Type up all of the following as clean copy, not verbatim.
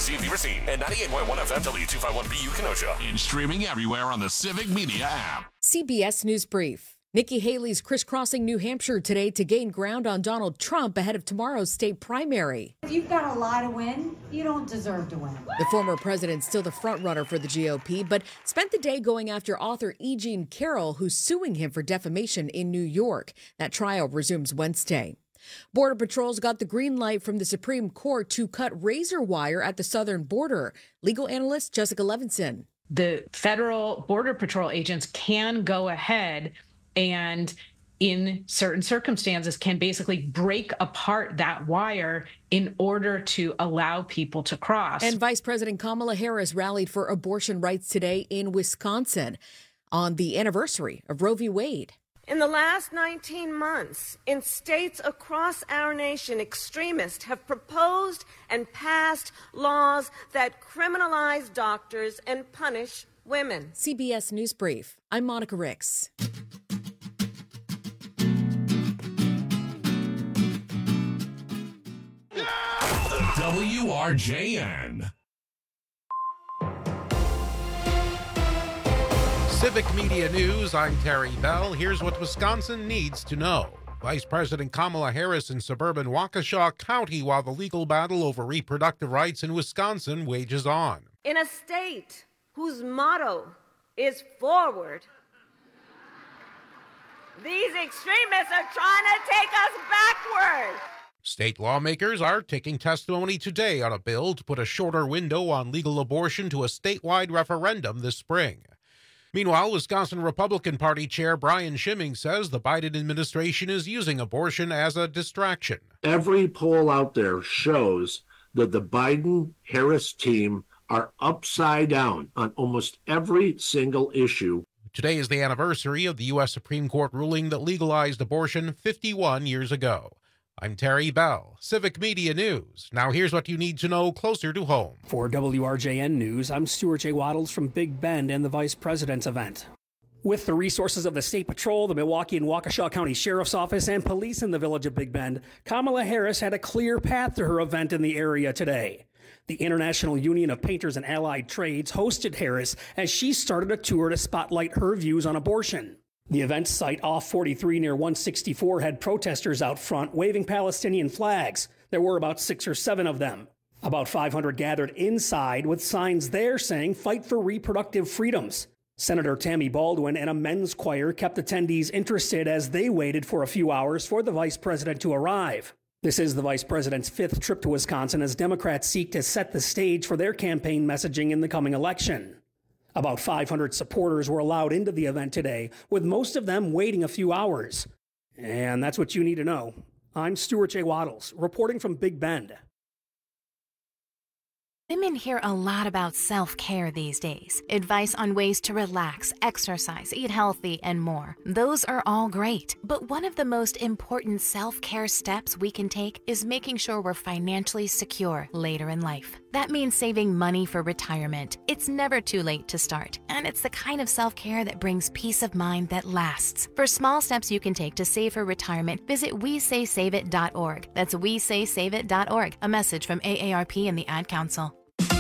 WCVC Beaver Scene and 98.1 FM W251BU Kenosha. And streaming everywhere on the Civic Media app. CBS News Brief. Nikki Haley's crisscrossing New Hampshire today to gain ground on Donald Trump ahead of tomorrow's state primary. If you've got a lie to win, you don't deserve to win. The former president's still the frontrunner for the GOP, but spent the day going after author E. Jean Carroll, who's suing him for defamation in New York. That trial resumes Wednesday. Border Patrol's got the green light from the Supreme Court to cut razor wire at the southern border. Legal analyst Jessica Levinson. The federal Border Patrol agents can go ahead and in certain circumstances can basically break apart that wire in order to allow people to cross. And Vice President Kamala Harris rallied for abortion rights today in Wisconsin on the anniversary of Roe v. Wade. In the last 19 months, in states across our nation, extremists have proposed and passed laws that criminalize doctors and punish women. CBS News Brief. I'm Monica Ricks. WRJN. Civic Media News, I'm Terry Bell. Here's what Wisconsin needs to know. Vice President Kamala Harris in suburban Waukesha County while the legal battle over reproductive rights in Wisconsin wages on. In a state whose motto is forward, these extremists are trying to take us backward. State lawmakers are taking testimony today on a bill to put a shorter window on legal abortion to a statewide referendum this spring. Meanwhile, Wisconsin Republican Party Chair Brian Schimming says the Biden administration is using abortion as a distraction. Every poll out there shows that the Biden-Harris team are upside down on almost every single issue. Today is the anniversary of the U.S. Supreme Court ruling that legalized abortion 51 years ago. I'm Terry Bell, Civic Media News. Now here's what you need to know closer to home. For WRJN News, I'm Stuart J. Waddles from Big Bend and the Vice President's event. With the resources of the State Patrol, the Milwaukee and Waukesha County Sheriff's Office, and police in the village of Big Bend, Kamala Harris had a clear path to her event in the area today. The International Union of Painters and Allied Trades hosted Harris as she started a tour to spotlight her views on abortion. The event site off 43 near 164 had protesters out front waving Palestinian flags. There were about 6 or 7 of them. About 500 gathered inside with signs there saying "Fight for reproductive freedoms." Senator Tammy Baldwin and a men's choir kept attendees interested as they waited for a few hours for the vice president to arrive. This is the vice president's 5th trip to Wisconsin as Democrats seek to set the stage for their campaign messaging in the coming election. About 500 supporters were allowed into the event today, with most of them waiting a few hours. And that's what you need to know. I'm Stuart J. Waddles, reporting from Big Bend. Women hear a lot about self-care these days. Advice on ways to relax, exercise, eat healthy, and more. Those are all great. But one of the most important self-care steps we can take is making sure we're financially secure later in life. That means saving money for retirement. It's never too late to start. And it's the kind of self-care that brings peace of mind that lasts. For small steps you can take to save for retirement, visit WeSaySaveIt.org. That's WeSaySaveIt.org. A message from AARP and the Ad Council.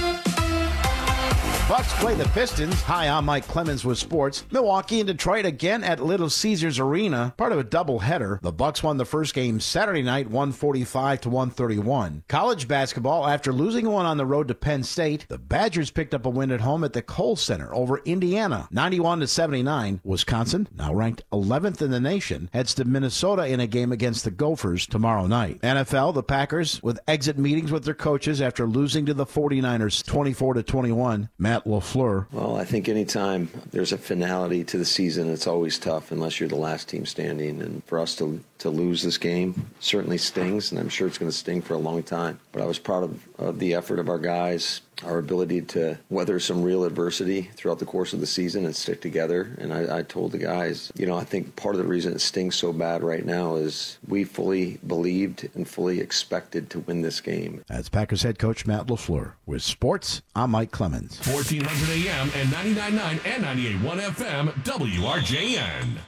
Bucks play the Pistons. Hi, I'm Mike Clemens with sports. Milwaukee and Detroit again at Little Caesars Arena, part of a doubleheader. The Bucks won the first game Saturday night, 145-131. College basketball, after losing one on the road to Penn State, the Badgers picked up a win at home at the Kohl Center over Indiana, 91-79. Wisconsin, now ranked 11th in the nation, heads to Minnesota in a game against the Gophers tomorrow night. NFL, the Packers with exit meetings with their coaches after losing to the 49ers 24-21. Matt LaFleur. Well, I think anytime there's a finality to the season, it's always tough unless you're the last team standing. And for us to lose this game certainly stings, and I'm sure it's going to sting for a long time. But I was proud of the effort of our guys, our ability to weather some real adversity throughout the course of the season and stick together. And I told the guys, I think part of the reason it stings so bad right now is we fully believed and fully expected to win this game. That's Packers head coach Matt LaFleur. With sports, I'm Mike Clemens. 1400 AM and 99.9 and 98.1 FM, WRJN.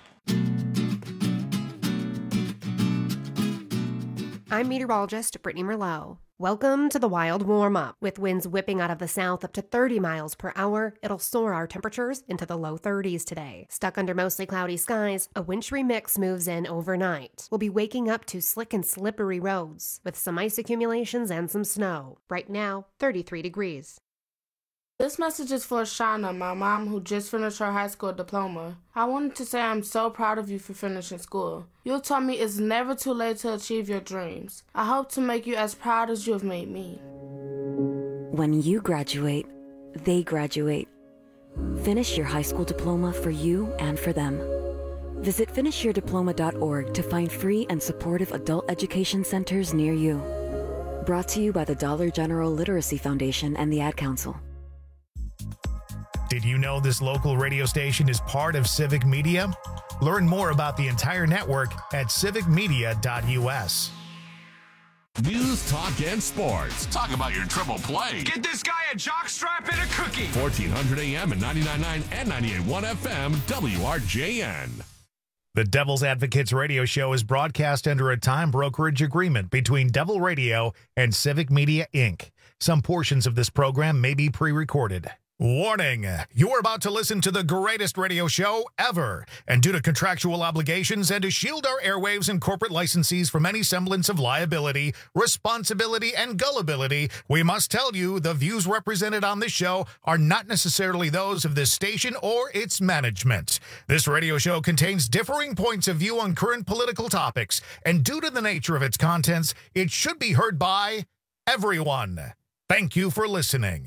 I'm meteorologist Brittany Merlot. Welcome to the Wild Warm-Up. With winds whipping out of the south up to 30 miles per hour, it'll soar our temperatures into the low 30s today. Stuck under mostly cloudy skies, a wintry mix moves in overnight. We'll be waking up to slick and slippery roads, with some ice accumulations and some snow. Right now, 33 degrees. This message is for Shauna, my mom who just finished her high school diploma. I wanted to say I'm so proud of you for finishing school. You taught me it's never too late to achieve your dreams. I hope to make you as proud as you have made me. When you graduate, they graduate. Finish your high school diploma for you and for them. Visit finishyourdiploma.org to find free and supportive adult education centers near you. Brought to you by the Dollar General Literacy Foundation and the Ad Council. Did you know this local radio station is part of Civic Media? Learn more about the entire network at civicmedia.us. News, talk, and sports. Talk about your triple play. Get this guy a jockstrap and a cookie. 1400 AM and 99.9 and 98.1 FM, WRJN. The Devil's Advocates radio show is broadcast under a time brokerage agreement between Devil Radio and Civic Media, Inc. Some portions of this program may be pre-recorded. Warning, you are about to listen to the greatest radio show ever, and due to contractual obligations and to shield our airwaves and corporate licensees from any semblance of liability, responsibility, and gullibility, we must tell you the views represented on this show are not necessarily those of this station or its management. This radio show contains differing points of view on current political topics, and due to the nature of its contents, it should be heard by everyone. Thank you for listening.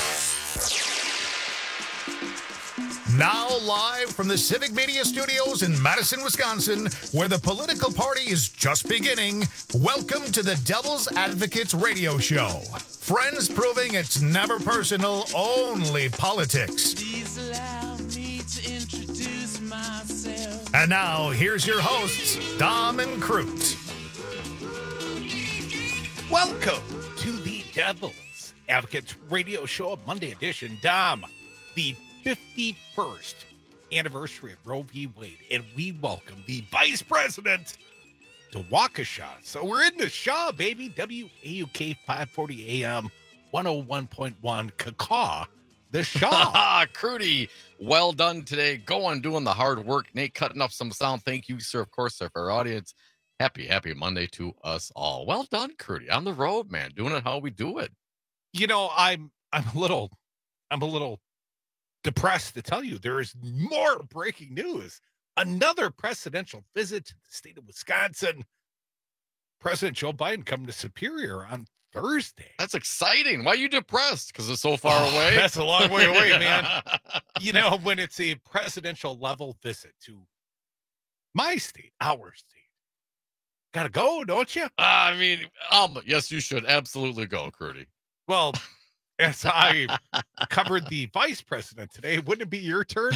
Now live from the Civic Media Studios in Madison, Wisconsin, where the political party is just beginning, welcome to the Devil's Advocates radio show. Friends proving it's never personal, only politics. Please allow me to introduce myself. And now, here's your hosts, Dom and Crute. Welcome to the Devil's Advocates radio show, Monday edition. Dom, the 51st anniversary of Roe v. Wade, and we welcome the Vice President to Waukesha. So we're in the Shaw, baby. WAUK 540 AM, 101.1 Kakaw, the Shaw. Crudy, well done today. Go on doing the hard work. Nate, cutting up some sound. Thank you, sir, of course, sir, for our audience. Happy Monday to us all. Well done, Crudy. On the road, man. Doing it how we do it. You know, I'm a little depressed to tell you there is more breaking news. Another presidential visit to the state of Wisconsin. President Joe Biden coming to Superior on Thursday. That's exciting. Why are you depressed? Because it's so far away? That's a long way away, man. You know, when it's a presidential level visit to my state, our state, gotta go, don't you? I mean, yes, you should absolutely go, Crudy. Well, as I covered the vice president today, wouldn't it be your turn?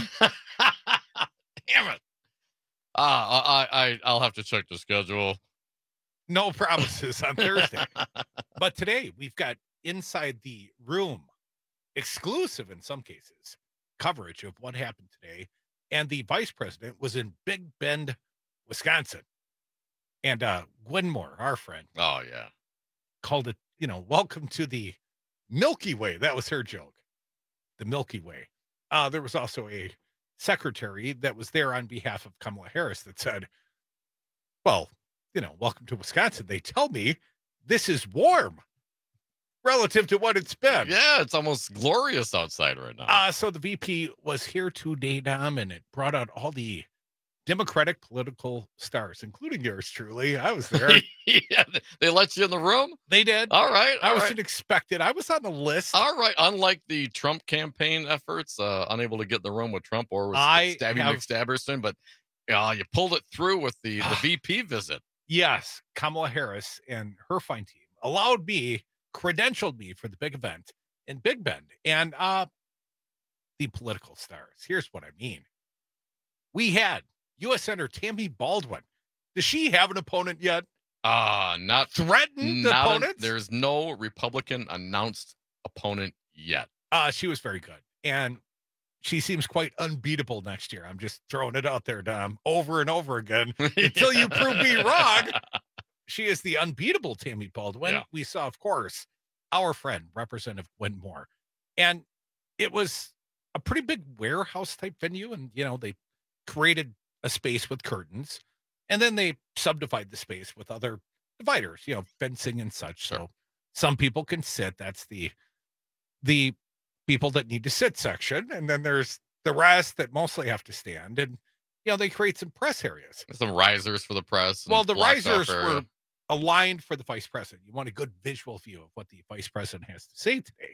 Damn it. I'll have to check the schedule. No promises on Thursday. But today we've got inside the room, exclusive in some cases, coverage of what happened today. And the vice president was in Big Bend, Wisconsin. And Gwen Moore, our friend. Oh, yeah. Called it, welcome to the Milky Way. That was her joke. The Milky Way. There was also a secretary that was there on behalf of Kamala Harris that said, well, welcome to Wisconsin. They tell me this is warm relative to what it's been. Yeah, it's almost glorious outside right now. So the VP was here today, Dom, and it brought out all the Democratic political stars, including yours truly. I was there. Yeah, they let you in the room? They did. All right. I wasn't expected. I was on the list. All right. Unlike the Trump campaign efforts, unable to get in the room with Trump or with McStabberson, but you pulled it through with the VP visit. Yes. Kamala Harris and her fine team credentialed me for the big event in Big Bend. And the political stars. Here's what I mean. We had U.S. Senator Tammy Baldwin. Does she have an opponent yet? Not threatened opponent. There's no Republican announced opponent yet. She was very good, and she seems quite unbeatable next year. I'm just throwing it out there, Dom, over and over again until you prove me wrong. she is the unbeatable Tammy Baldwin. Yeah. We saw, of course, our friend, Representative Gwen Moore. And it was a pretty big warehouse type venue. And, they created a space with curtains, and then they subdivided the space with other dividers, fencing and such. So some people can sit. That's the people that need to sit section. And then there's the rest that mostly have to stand. And, they create some press areas. Some risers for the press. Well, the risers were aligned for the vice president. You want a good visual view of what the vice president has to say today.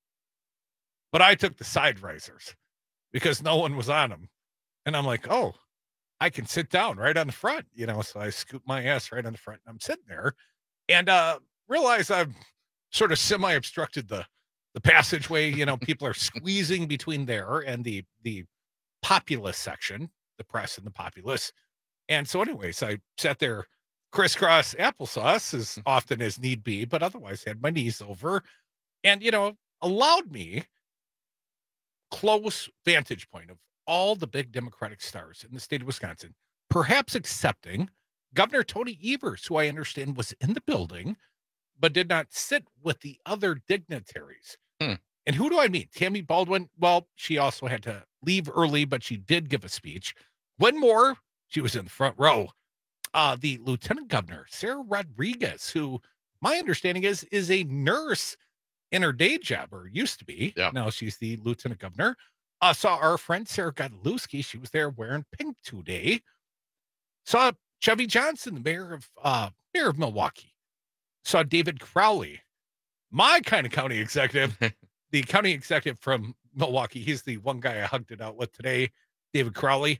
But I took the side risers because no one was on them. And I'm like, oh, I can sit down right on the front, so I scoop my ass right on the front, and I'm sitting there and realize I've sort of semi-obstructed the passageway. People are squeezing between there and the populace section, the press and the populace. And so anyways, I sat there crisscross applesauce as often as need be, but otherwise had my knees over and, allowed me close vantage point of all the big Democratic stars in the state of Wisconsin, perhaps excepting Governor Tony Evers, who I understand was in the building, but did not sit with the other dignitaries. And who do I mean? Tammy Baldwin. Well, she also had to leave early, but she did give a speech. Gwen Moore, she was in the front row. The Lieutenant Governor, Sarah Rodriguez, who my understanding is a nurse in her day job, or used to be. Yeah. Now she's the Lieutenant Governor. Saw our friend Sarah Godlewski. She was there wearing pink today. Saw Chevy Johnson, the mayor of Milwaukee. Saw David Crowley, my kind of county executive, the county executive from Milwaukee. He's the one guy I hugged it out with today, David Crowley.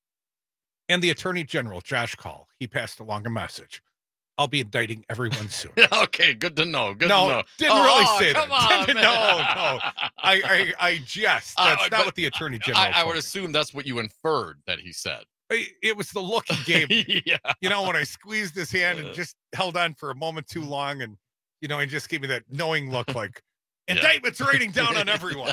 And the Attorney General, Josh Kaul. He passed along a message. I'll be indicting everyone soon. Okay, good to know. Good to know. Didn't really say come that. On, no. I jest. That's not what the Attorney General I would told me. assume that's what you inferred that he said. It was the look he gave me. Yeah. When I squeezed his hand and just held on for a moment too long, and he just gave me that knowing look like indictments raining down on everyone.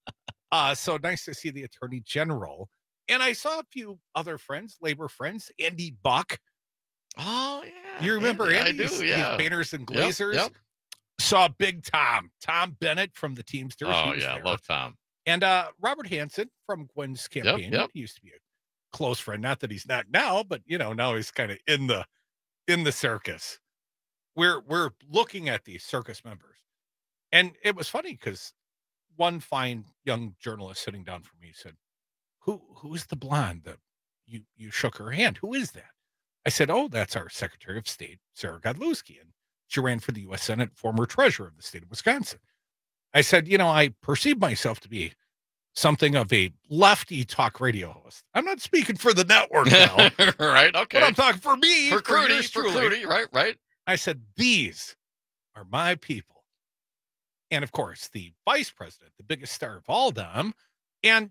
So nice to see the Attorney General. And I saw a few other friends, labor friends, Andy Buck. Oh, yeah. You remember Andy? I do, yeah. These Banners and Glazers. Yep. Saw Big Tom Bennett from the Teamsters. Oh, yeah. Love Tom. And Robert Hansen from Gwen's campaign. Yep. He used to be a close friend. Not that he's not now, but, now he's kind of in the circus. We're looking at these circus members. And it was funny because one fine young journalist sitting down from me said, Who's the blonde that you shook her hand? Who is that? I said, oh, that's our Secretary of State, Sarah Godlewski. And she ran for the U.S. Senate, former treasurer of the state of Wisconsin. I said, I perceive myself to be something of a lefty talk radio host. I'm not speaking for the network now. Right, okay. But I'm talking for me. For Crudy, right. I said, these are my people. And, of course, the vice president, the biggest star of all of them. And,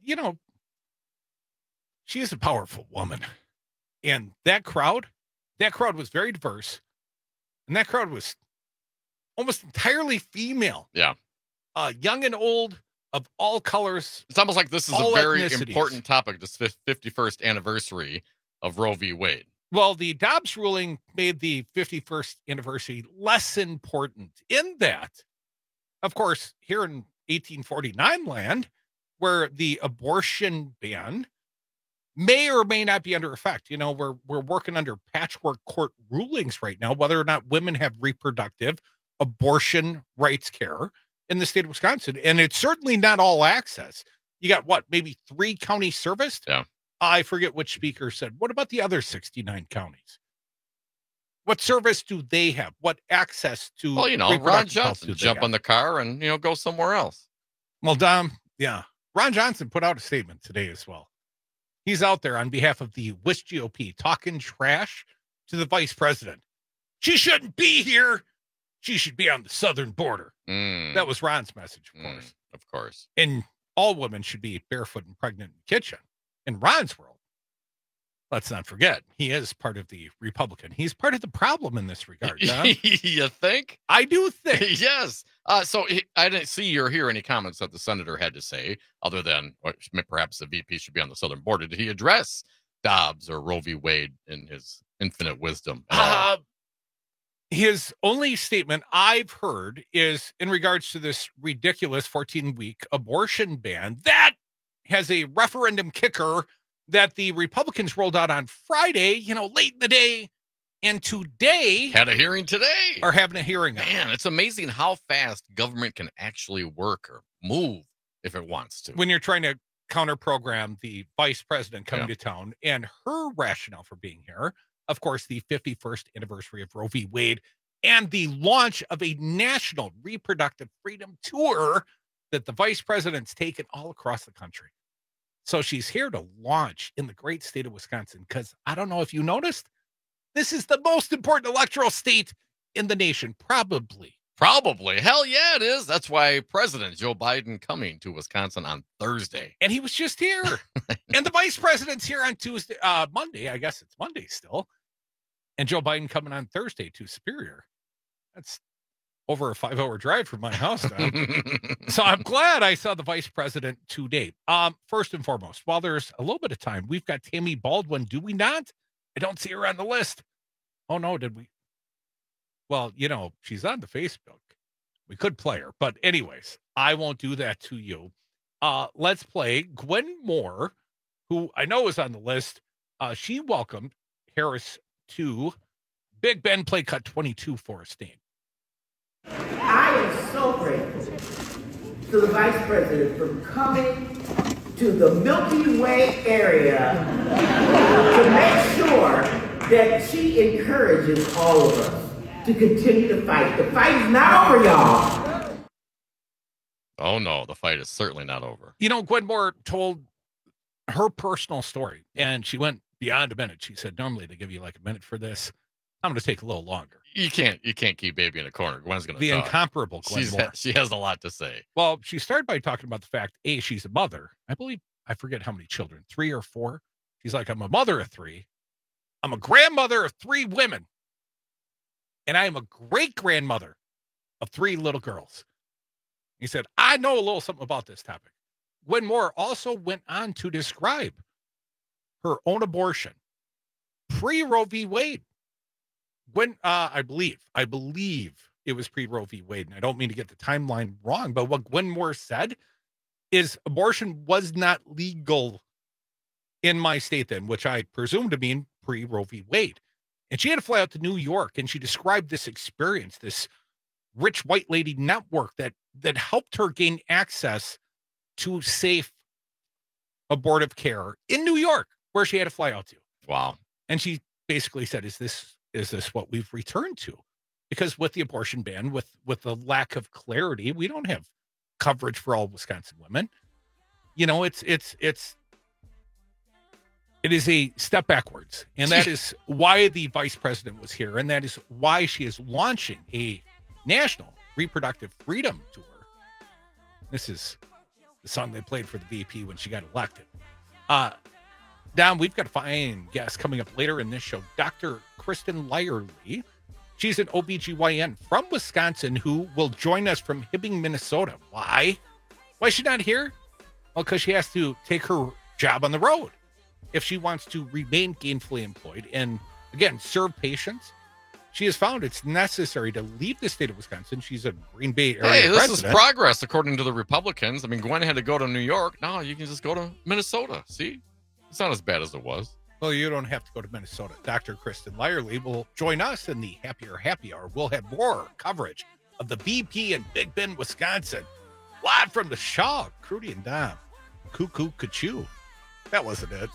she is a powerful woman. And that crowd was very diverse. And that crowd was almost entirely female. Yeah. Young and old, of all colors. It's almost like this is a very ethnicities. Important topic, this 51st anniversary of Roe v. Wade. Well, the Dobbs ruling made the 51st anniversary less important in that, of course, here in 1849 land, where the abortion ban may or may not be under effect. We're working under patchwork court rulings right now, whether or not women have reproductive abortion rights care in the state of Wisconsin. And it's certainly not all access. You got maybe 3 counties serviced? Yeah. I forget which speaker said, what about the other 69 counties? What service do they have? What access to? Well, Ron Johnson, jump on the car and, go somewhere else. Well, Dom, yeah. Ron Johnson put out a statement today as well. He's out there on behalf of the WIS GOP talking trash to the vice president. She shouldn't be here. She should be on the southern border. That was Ron's message, of course. Of course. And all women should be barefoot and pregnant in the kitchen. In Ron's world, let's not forget, he is part of the Republican. He's part of the problem in this regard. You think? I do think. Yes. So I didn't see or hear any comments that the senator had to say, other than perhaps the VP should be on the southern border. Did he address Dobbs or Roe v. Wade in his infinite wisdom? His only statement I've heard is in regards to this ridiculous 14-week abortion ban that has a referendum kicker that the Republicans rolled out on Friday, late in the day. And today had a hearing today. Are having a hearing. Man, it's amazing how fast government can actually work or move if it wants to. When you're trying to counter-program the vice president coming to town, and her rationale for being here, of course, the 51st anniversary of Roe v. Wade and the launch of a national reproductive freedom tour that the vice president's taken all across the country. So she's here to launch in the great state of Wisconsin because I don't know if you noticed, this is the most important electoral state in the nation, probably. Probably. Hell yeah, it is. That's why President Joe Biden coming to Wisconsin on Thursday. And he was just here. And the vice president's here on Monday. I guess it's Monday still. And Joe Biden coming on Thursday to Superior. That's over a 5-hour drive from my house now. So I'm glad I saw the vice president today. First and foremost, while there's a little bit of time, we've got Tammy Baldwin, do we not? I don't see her on the list. Oh, no, did we? Well, she's on the Facebook. We could play her. But anyways, I won't do that to you. Let's play Gwen Moore, who I know is on the list. She welcomed Harris to Big Ben Play Cut 22 Forest Dane. I am so grateful to the Vice President for coming to the Milky Way area to make sure that she encourages all of us to continue to fight. The fight is not over, y'all. Oh, no, the fight is certainly not over. Gwen Moore told her personal story, and she went beyond a minute. She said, normally they give you like a minute for this. I'm going to take a little longer. You can't keep baby in a corner. Gwen's going to talk. Incomparable Gwen Moore. She has a lot to say. Well, she started by talking about the fact, A, she's a mother. I forget how many children, 3 or 4. She's like, I'm a mother of 3. I'm a grandmother of 3 women. And I am a great-grandmother of 3 little girls. He said, I know a little something about this topic. Gwen Moore also went on to describe her own abortion pre-Roe v. Wade. I believe it was pre-Roe v. Wade, and I don't mean to get the timeline wrong, but what Gwen Moore said is abortion was not legal in my state then, which I presume to mean pre-Roe v. Wade. And she had to fly out to New York, and she described this experience, this rich white lady network that helped her gain access to safe abortive care in New York, where she had to fly out to. Wow. And she basically said, is this what we've returned to? Because with the abortion ban, with the lack of clarity, we don't have coverage for all Wisconsin women. It is a step backwards. And that is why the vice president was here. And that is why she is launching a national reproductive freedom tour. This is the song they played for the VP when she got elected. Don, we've got a fine guest coming up later in this show, Dr. Kristen Lyerly. She's an OBGYN from Wisconsin who will join us from Hibbing, Minnesota. Why? Why is she not here? Well, because she has to take her job on the road if she wants to remain gainfully employed and, again, serve patients. She has found it's necessary to leave the state of Wisconsin. She's a Green Bay area this resident. is progress, according to the Republicans. I mean, Gwen had to go to New York. Now you can just go to Minnesota. See? It's not as bad as it was. Well, you don't have to go to Minnesota. Dr. Kristen Lyerly will join us in the Happier Happy Hour. We'll have more coverage of the VP in Big Bend, Wisconsin. Live from the Shaw, Crudy and Dom. Cuckoo, Kachoo. That wasn't it.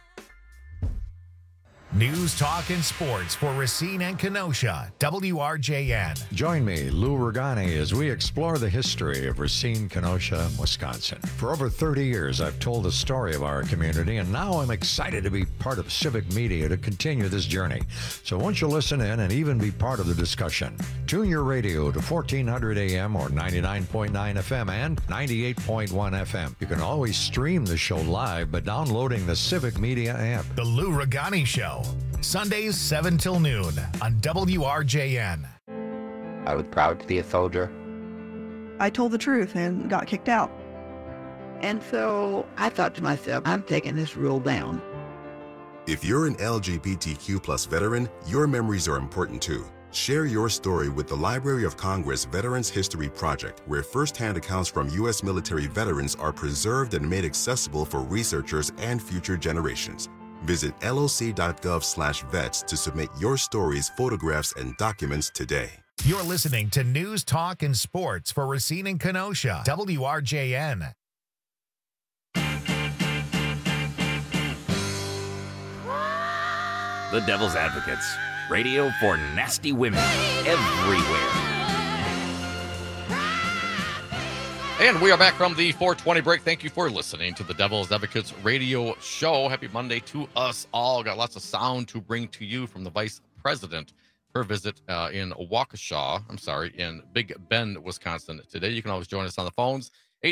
News, talk, and sports for Racine and Kenosha, WRJN. Join me, Lou Ragani, as we explore the history of Racine, Kenosha, Wisconsin. For over 30 years, I've told the story of our community, and now I'm excited to be part of Civic Media to continue this journey. So won't you listen in and even be part of the discussion? Tune your radio to 1400 AM or 99.9 FM and 98.1 FM. You can always stream the show live by downloading the Civic Media app. The Lou Ragani Show. Sundays 7 till noon on WRJN. I was proud to be a soldier. I told the truth and got kicked out. And so I thought to myself, I'm taking this rule down. If you're an LGBTQ+ veteran, your memories are important too. Share your story with the Library of Congress Veterans History Project, where first-hand accounts from U.S. military veterans are preserved and made accessible for researchers and future generations. Visit loc.gov/vets to submit your stories, photographs, and documents today. You're listening to News, Talk, and Sports for Racine and Kenosha, WRJN. The Devil's Advocates. Radio for nasty women everywhere. And we are back from the 420 break. Thank you for listening to the Devil's Advocates radio show. Happy Monday to us all. Got lots of sound to bring to you from the Vice President. Her visit in Big Bend, Wisconsin today. You can always join us on the phones,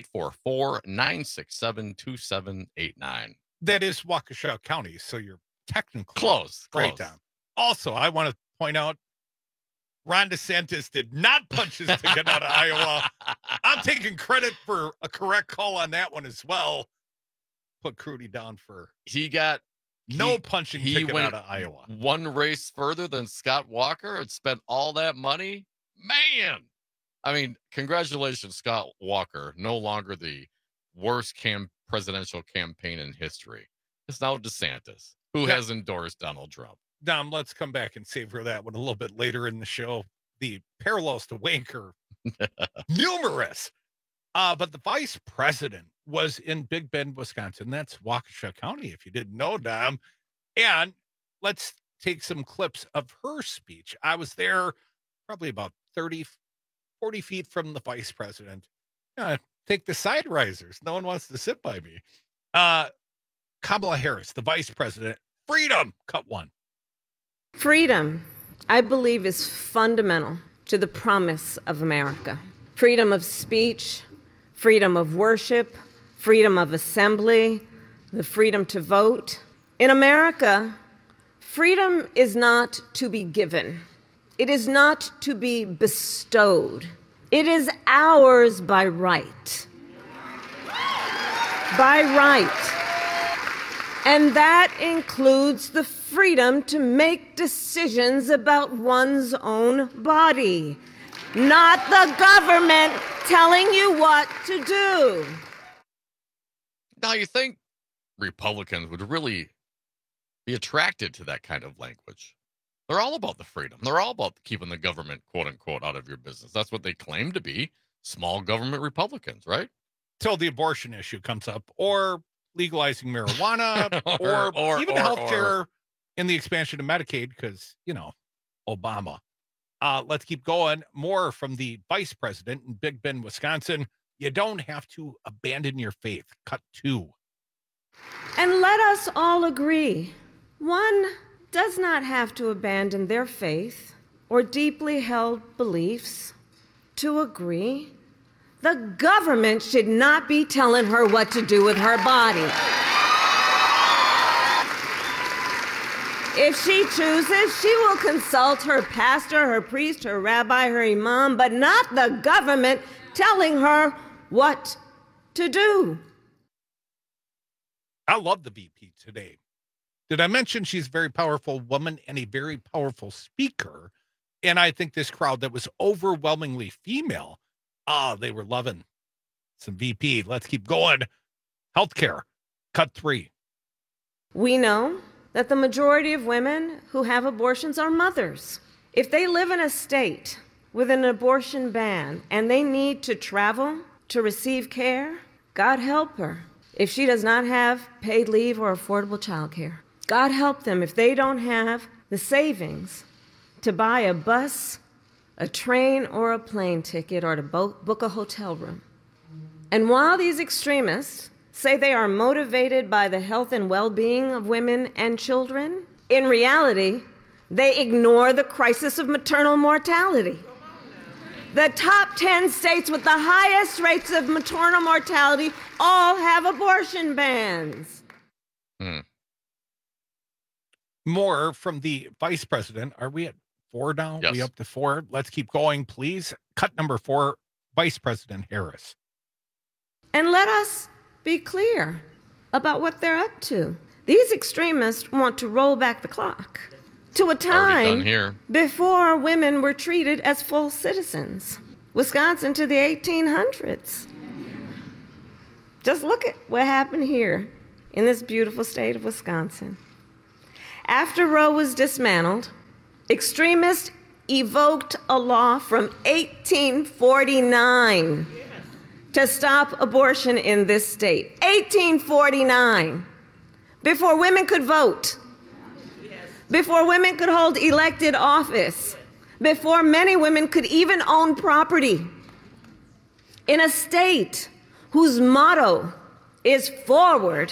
844-967-2789. That is Waukesha County, so you're technically close. Right down. Also, I want to point out, Ron DeSantis did not punch his ticket out of Iowa. I'm taking credit for a correct call on that one as well. Put Crudy down for punching ticket out of Iowa. One race further than Scott Walker and spent all that money. Man, I mean, congratulations, Scott Walker. No longer the worst presidential campaign in history. It's now DeSantis, who has endorsed Donald Trump. Dom, let's come back and savor that one a little bit later in the show. The parallels to Wanker, numerous. But the vice president was in Big Bend, Wisconsin. That's Waukesha County, if you didn't know, Dom. And let's take some clips of her speech. I was there probably about 40 feet from the vice president. Take the side risers. No one wants to sit by me. Kamala Harris, the vice president. Freedom, cut one. Freedom, I believe, is fundamental to the promise of America. Freedom of speech, freedom of worship, freedom of assembly, the freedom to vote. In America, freedom is not to be given. It is not to be bestowed. It is ours by right. By right. And that includes the freedom to make decisions about one's own body, not the government telling you what to do. Now, you think Republicans would really be attracted to that kind of language? They're all about the freedom. They're all about keeping the government, quote unquote, out of your business. That's what they claim to be, small government Republicans, right? Till the abortion issue comes up, or legalizing marijuana, or even healthcare and the expansion of Medicaid, because, Obama. Let's keep going. More from the vice president in Big Bend, Wisconsin. You don't have to abandon your faith. Cut two. And let us all agree, one does not have to abandon their faith or deeply held beliefs to agree. The government should not be telling her what to do with her body. If she chooses, she will consult her pastor, her priest, her rabbi, her imam, but not the government telling her what to do. I love the VP today. Did I mention she's a very powerful woman and a very powerful speaker? And I think this crowd that was overwhelmingly female, they were loving some VP. Let's keep going. Healthcare, cut three. We know that the majority of women who have abortions are mothers. If they live in a state with an abortion ban and they need to travel to receive care, God help her if she does not have paid leave or affordable childcare. God help them if they don't have the savings to buy a bus, a train, or a plane ticket, or to book a hotel room. And while these extremists say they are motivated by the health and well-being of women and children, in reality, they ignore the crisis of maternal mortality. The top 10 states with the highest rates of maternal mortality all have abortion bans. More from the vice president. Are we at 4 now? Yes. We up to 4? Let's keep going, please. Cut number 4, Vice President Harris. And let us be clear about what they're up to. These extremists want to roll back the clock. to a Already done time here. before women were treated as full citizens. Wisconsin to the 1800s. Just look at what happened here in this beautiful state of Wisconsin. After Roe was dismantled, extremists evoked a law from 1849 to stop abortion in this state. 1849. Before women could vote, before women could hold elected office, before many women could even own property. In a state whose motto is forward,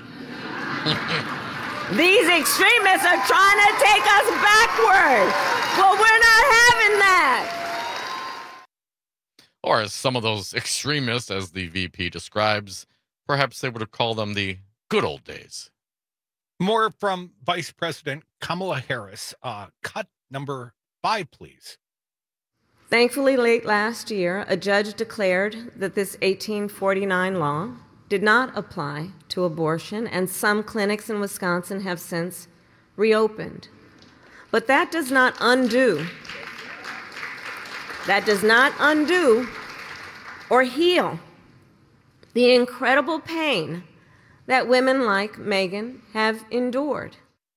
these extremists are trying to take us backward. Well, we're not having that. Or as some of those extremists, as the VP describes, perhaps they would have called them the good old days. More from Vice President Kamala Harris. Cut number 5, please. Thankfully, late last year, a judge declared that this 1849 law did not apply to abortion, and some clinics in Wisconsin have since reopened. But that does not undo or heal the incredible pain that women like Megan have endured.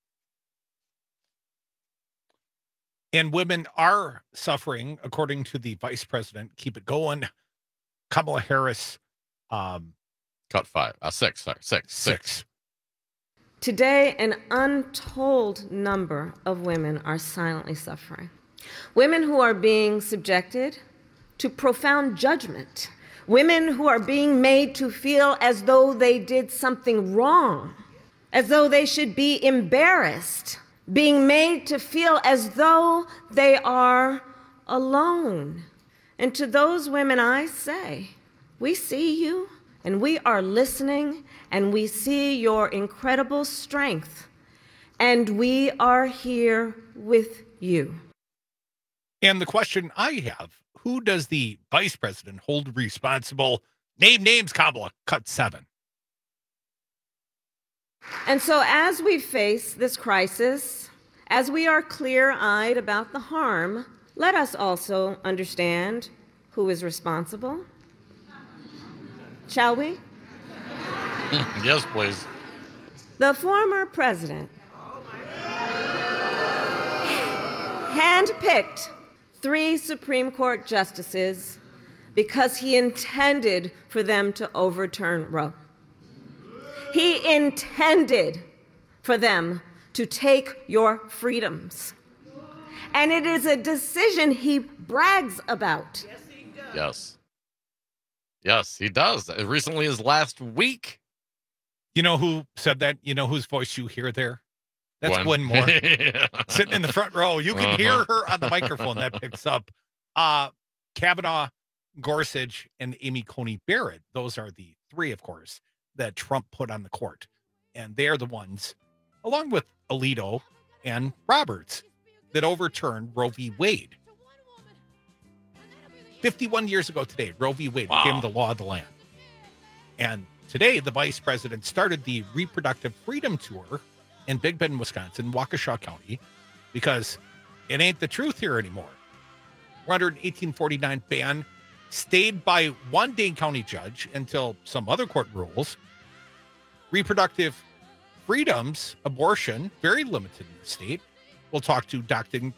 And women are suffering, according to the vice president. Keep it going. Kamala Harris. Cut 5. 6. Sorry. 6. Today, an untold number of women are silently suffering. Women who are being subjected to profound judgment. Women who are being made to feel as though they did something wrong, as though they should be embarrassed, being made to feel as though they are alone. And to those women, I say, we see you, and we are listening, and we see your incredible strength, and we are here with you. And the question I have, who does the vice president hold responsible? Name names, Kamala. Cut 7. And so as we face this crisis, as we are clear-eyed about the harm, let us also understand who is responsible. Shall we? Yes, please. The former president handpicked 3 Supreme Court justices because he intended for them to overturn Roe. He intended for them to take your freedoms. And it is a decision he brags about. Yes. Yes, he does. Recently as last week. You know who said that? You know whose voice you hear there? That's Gwen Moore. Yeah. Sitting in the front row. You can hear her on the microphone. That picks up. Kavanaugh, Gorsuch, and Amy Coney Barrett. Those are the 3, of course, that Trump put on the court. And they're the ones, along with Alito and Roberts, that overturned Roe v. Wade. 51 years ago today, Roe v. Wade became the law of the land. And today, the vice president started the Reproductive Freedom Tour in Big Bend, Wisconsin, Waukesha County, because it ain't the truth here anymore. We're under an 1849 ban, stayed by one Dane County judge until some other court rules. Reproductive freedoms, abortion, very limited in the state. We'll talk to Dr.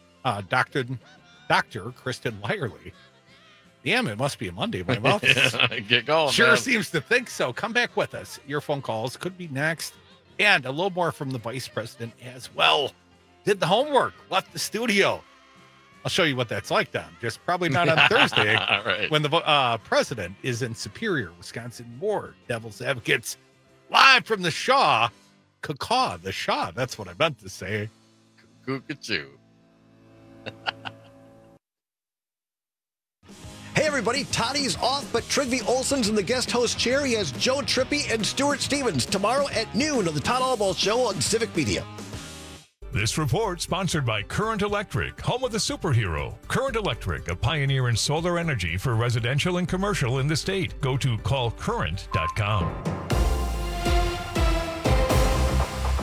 Kristen Lyerly. Damn, it must be a Monday. My mouth Get going, sure man. Seems to think so. Come back with us. Your phone calls could be next. And a little more from the vice president as well. Did the homework, left the studio. I'll show you what that's like, Don. Just probably not on Thursday right. when the president is in Superior, Wisconsin. More Devil's Advocates live from the Shaw. Cacaw, the Shaw. That's what I meant to say. Cuckoo. Hey everybody, Toddy's off, but Trigby Olson's in the guest host chair. He has Joe Trippy and Stuart Stevens tomorrow at noon on the Todd Albaugh Show on Civic Media. This report sponsored by Current Electric, home of the superhero. Current Electric, a pioneer in solar energy for residential and commercial in the state. Go to callcurrent.com.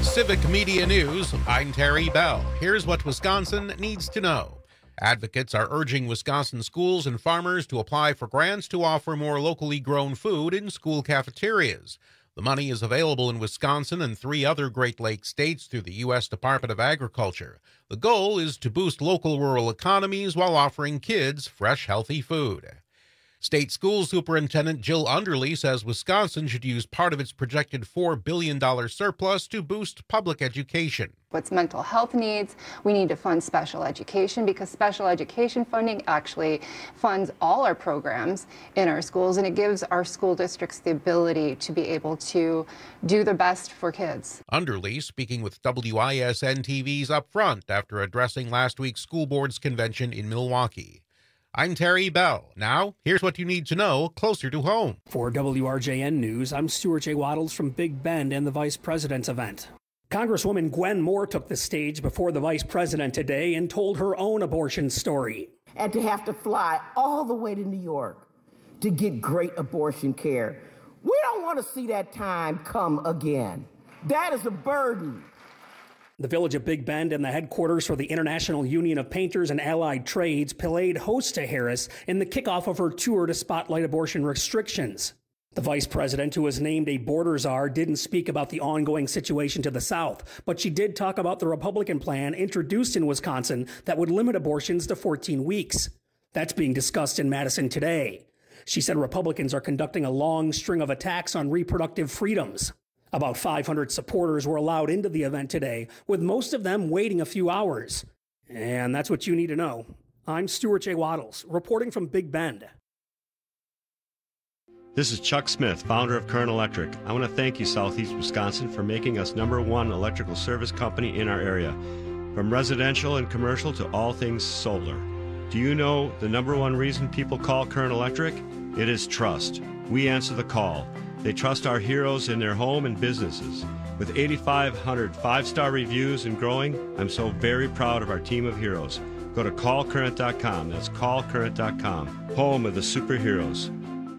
Civic Media News, I'm Terry Bell. Here's what Wisconsin needs to know. Advocates are urging Wisconsin schools and farmers to apply for grants to offer more locally grown food in school cafeterias. The money is available in Wisconsin and 3 other Great Lakes states through the U.S. Department of Agriculture. The goal is to boost local rural economies while offering kids fresh, healthy food. State School Superintendent Jill Underly says Wisconsin should use part of its projected $4 billion surplus to boost public education. What's mental health needs? We need to fund special education because special education funding actually funds all our programs in our schools, and it gives our school districts the ability to be able to do the best for kids. Underly speaking with WISN TV's Upfront after addressing last week's school board's convention in Milwaukee. I'm Terry Bell. Now, here's what you need to know closer to home. For WRJN News, I'm Stuart J. Waddles from Big Bend and the Vice President's event. Congresswoman Gwen Moore took the stage before the Vice President today and told her own abortion story. And to have to fly all the way to New York to get great abortion care. We don't want to see that time come again. That is a burden. The village of Big Bend and the headquarters for the International Union of Painters and Allied Trades played host to Harris in the kickoff of her tour to spotlight abortion restrictions. The vice president, who was named a border czar, didn't speak about the ongoing situation to the south, but she did talk about the Republican plan introduced in Wisconsin that would limit abortions to 14 weeks. That's being discussed in Madison today. She said Republicans are conducting a long string of attacks on reproductive freedoms. About 500 supporters were allowed into the event today, with most of them waiting a few hours. And that's what you need to know. I'm Stuart J. Waddles, reporting from Big Bend. This is Chuck Smith, founder of Current Electric. I want to thank you, Southeast Wisconsin, for making us #1 electrical service company in our area. From residential and commercial to all things solar. Do you know the #1 reason people call Current Electric? It is trust. We answer the call. They trust our heroes in their home and businesses. With 8,500 5-star reviews and growing, I'm so very proud of our team of heroes. Go to callcurrent.com. That's callcurrent.com. Home of the superheroes.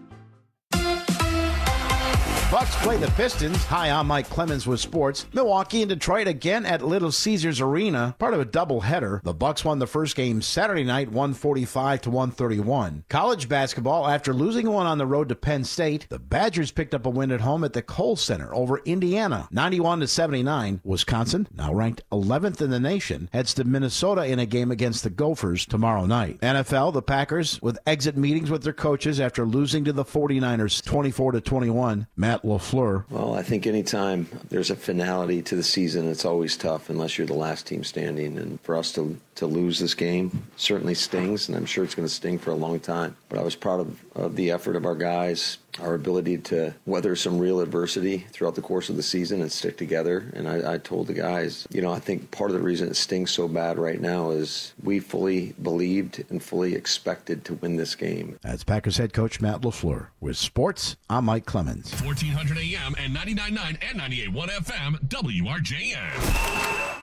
Bucks play the Pistons. Hi, I'm Mike Clemens with sports. Milwaukee and Detroit again at Little Caesars Arena, part of a doubleheader. The Bucks won the first game Saturday night, 145-131. College basketball, after losing one on the road to Penn State, the Badgers picked up a win at home at the Kohl Center over Indiana, 91-79. Wisconsin, now ranked 11th in the nation, heads to Minnesota in a game against the Gophers tomorrow night. NFL, the Packers with exit meetings with their coaches after losing to the 49ers 24-21. Matt LaFleur. Well, I think anytime there's a finality to the season, it's always tough unless you're the last team standing. And for us to lose this game certainly stings, and I'm sure it's going to sting for a long time. But I was proud of the effort of our guys, our ability to weather some real adversity throughout the course of the season and stick together. And I told the guys, I think part of the reason it stings so bad right now is we fully believed and fully expected to win this game. That's Packers head coach Matt LaFleur. With sports, I'm Mike Clemens. 1400 AM and 99.9 and 98.1 FM, WRJN.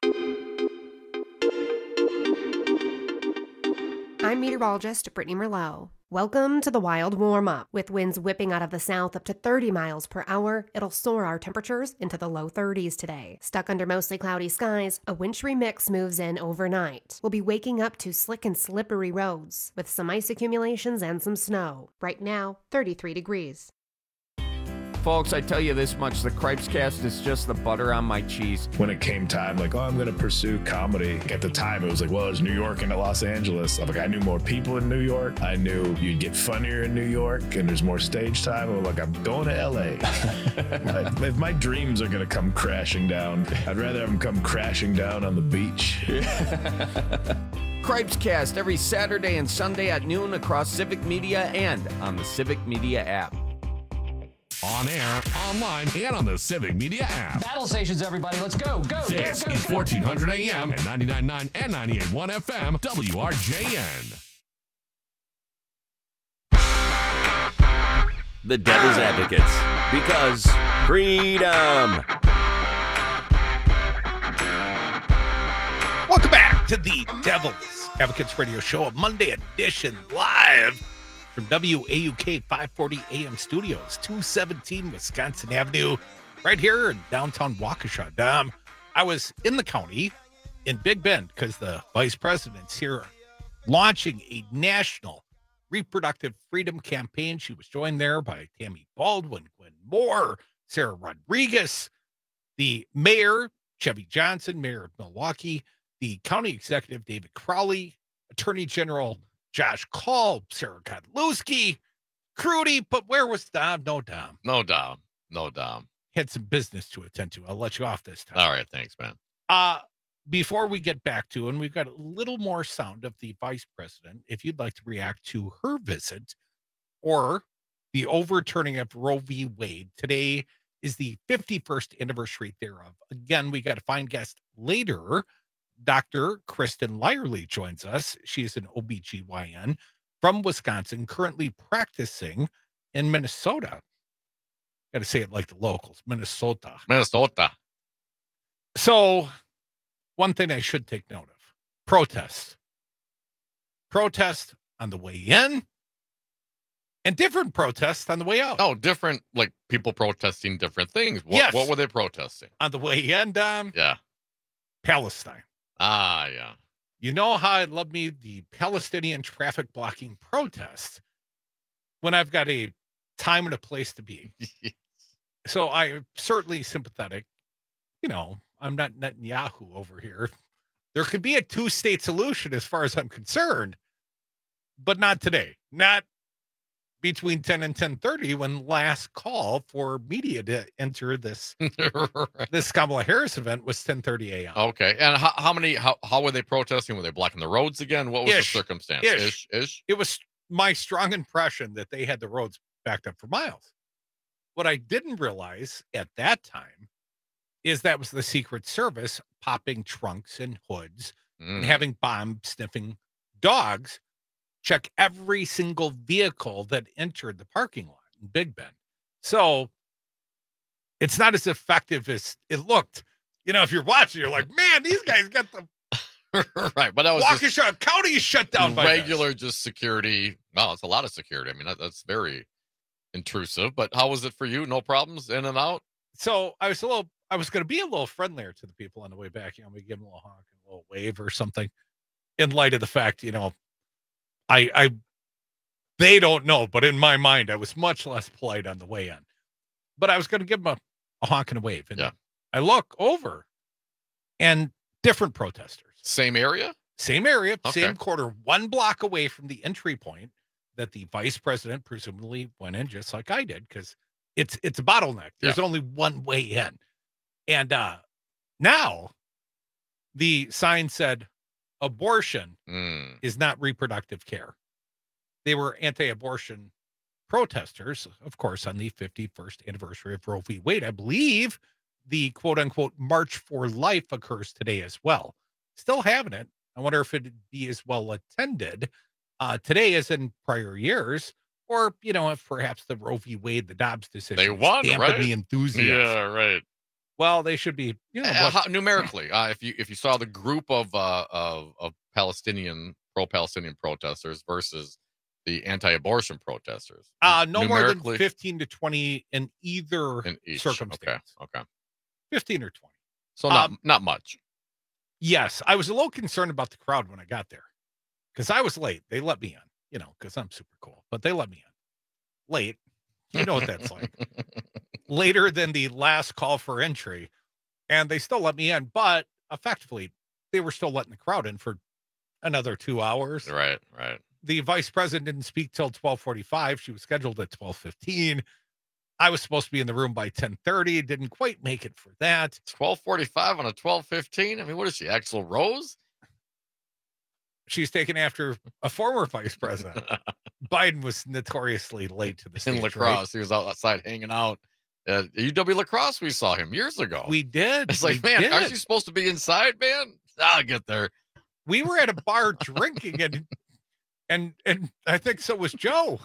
I'm meteorologist Brittany Merlot. Welcome to the wild warm-up. With winds whipping out of the south up to 30 miles per hour, it'll soar our temperatures into the low 30s today. Stuck under mostly cloudy skies, a wintry mix moves in overnight. We'll be waking up to slick and slippery roads, with some ice accumulations and some snow. Right now, 33 degrees. Folks, I tell you this much, the Cripescast is just the butter on my cheese. When it came time, I'm going to pursue comedy. At the time, it was it's New York and Los Angeles. I knew more people in New York. I knew you'd get funnier in New York, and there's more stage time. I'm going to L.A. If my dreams are going to come crashing down, I'd rather have them come crashing down on the beach. Cripescast every Saturday and Sunday at noon across Civic Media and on the Civic Media app. On air, online, and on the Civic Media app. Battle stations, everybody. Let's go. This is 1400 AM and 99.9 and 98.1 FM, WRJN. The Devil's Advocates. Because freedom. Welcome back to the Devil's Advocates Radio Show, a Monday edition, live from WAUK 540 AM Studios, 217 Wisconsin Avenue, right here in downtown Waukesha. I was in the county in Big Bend because the vice president's here launching a national reproductive freedom campaign. She was joined there by Tammy Baldwin, Gwen Moore, Sarah Rodriguez, the mayor, Chevy Johnson, mayor of Milwaukee, the county executive, David Crowley, Attorney General Josh Call, Sarah Godlewski, Crudy, but where was Dom? No Dom. No Dom. No Dom. Had some business to attend to. I'll let you off this time. All right. Thanks, man. Before we get back to, and we've got a little more sound of the vice president, if you'd like to react to her visit or the overturning of Roe v. Wade. Today is the 51st anniversary thereof. Again, we got a fine guest later. Dr. Kristen Lyerly joins us. She is an OBGYN from Wisconsin, currently practicing in Minnesota. Got to say it like the locals, Minnesota. So one thing I should take note of, protests on the way in and different protests on the way out. Oh, different, like people protesting different things. Yes. What were they protesting? On the way in, Dom? Yeah. Palestine. Ah, yeah. You know how I love me the Palestinian traffic blocking protest when I've got a time and a place to be. So I'm certainly sympathetic. You know, I'm not Netanyahu over here. There could be a two-state solution as far as I'm concerned, but not today. Not between 10 and 10:30 when last call for media to enter this this Kamala Harris event was 10:30 a.m. Okay. And how were they protesting? Were they blocking the roads again? What was the circumstance? Ish. It was my strong impression that they had the roads backed up for miles. What I didn't realize at that time is that was the Secret Service popping trunks and hoods and having bomb-sniffing dogs check every single vehicle that entered the parking lot in Big Bend. So it's not as effective as it looked. You know, if you're watching, you're like, man, these guys got the right. But that was Waukesha County shut down by regular just security. Well, it's a lot of security. I mean, that's very intrusive. But how was it for you? No problems in and out? So I was going to be a little friendlier to the people on the way back. You know, we give them a little honk, a little wave or something in light of the fact, you know, they don't know, but in my mind, I was much less polite on the way in. But I was going to give them a honk and a wave. And I look over and different protesters. Same area? Same area, same quarter, 1 block away from the entry point that the vice president presumably went in, just like I did, because it's a bottleneck. There's only one way in. And now the sign said, abortion is not reproductive care. They were anti-abortion protesters, of course, on the 51st anniversary of Roe v. Wade. I believe the quote-unquote March for Life occurs today as well. Still having it. I wonder if it'd be as well attended today as in prior years, or, you know, if perhaps the Roe v. Wade, the Dobbs decision, they won, right? The enthusiasm. Yeah, right. Well, they should be, you know, numerically. If you saw the group of Palestinian pro-Palestinian protesters versus the anti-abortion protesters, no more than 15 to 20 in either circumstance. Okay, 15 or 20. So not much. Yes, I was a little concerned about the crowd when I got there because I was late. They let me in, you know, because I'm super cool, but they let me in late. You know what that's like. Later than the last call for entry, and they still let me in, but effectively they were still letting the crowd in for another 2 hours. Right. The vice president didn't speak till 12:45. She was scheduled at 12:15. I was supposed to be in the room by 10:30. Didn't quite make it for that. 12:45 on a 12:15. I mean, what is she, Axl Rose? She's taken after a former vice president. Biden was notoriously late to the stage. In La Crosse, right? He was outside hanging out. UW La Crosse, we saw him years ago. We did. It's like, man, aren't you supposed to be inside, man? I'll get there. We were at a bar drinking, and I think so was Joe.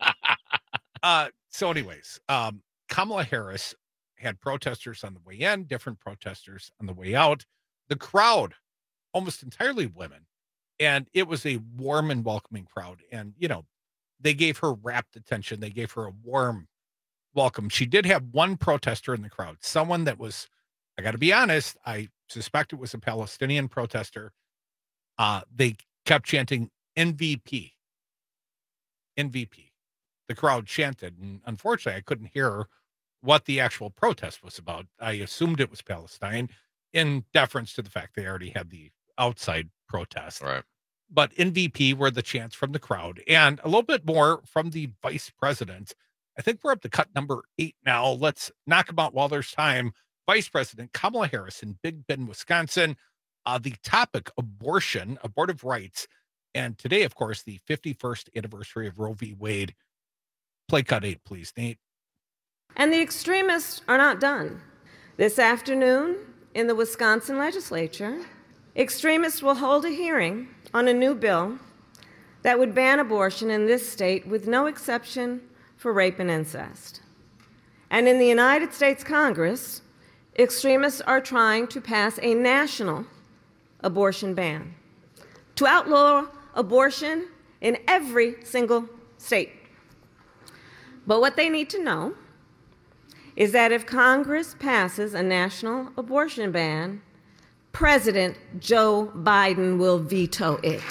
So anyways, Kamala Harris had protesters on the way in, different protesters on the way out. The crowd, almost entirely women. And it was a warm and welcoming crowd. And, you know, they gave her rapt attention. They gave her a warm welcome. She did have one protester in the crowd, someone that was, I got to be honest, I suspect it was a Palestinian protester, they kept chanting MVP. MVP. The crowd chanted, and unfortunately, I couldn't hear what the actual protest was about. I assumed it was Palestine in deference to the fact they already had the outside protest. Right. But MVP were the chants from the crowd, and a little bit more from the vice president. I think we're up to cut number 8 now. Let's knock them out while there's time. Vice President Kamala Harris in Big Bend, Wisconsin. The topic, abortion, abortive rights. And today, of course, the 51st anniversary of Roe v. Wade. Play cut 8, please, Nate. And the extremists are not done. This afternoon in the Wisconsin legislature, extremists will hold a hearing on a new bill that would ban abortion in this state with no exception for rape and incest. And in the United States Congress, extremists are trying to pass a national abortion ban to outlaw abortion in every single state. But what they need to know is that if Congress passes a national abortion ban, President Joe Biden will veto it.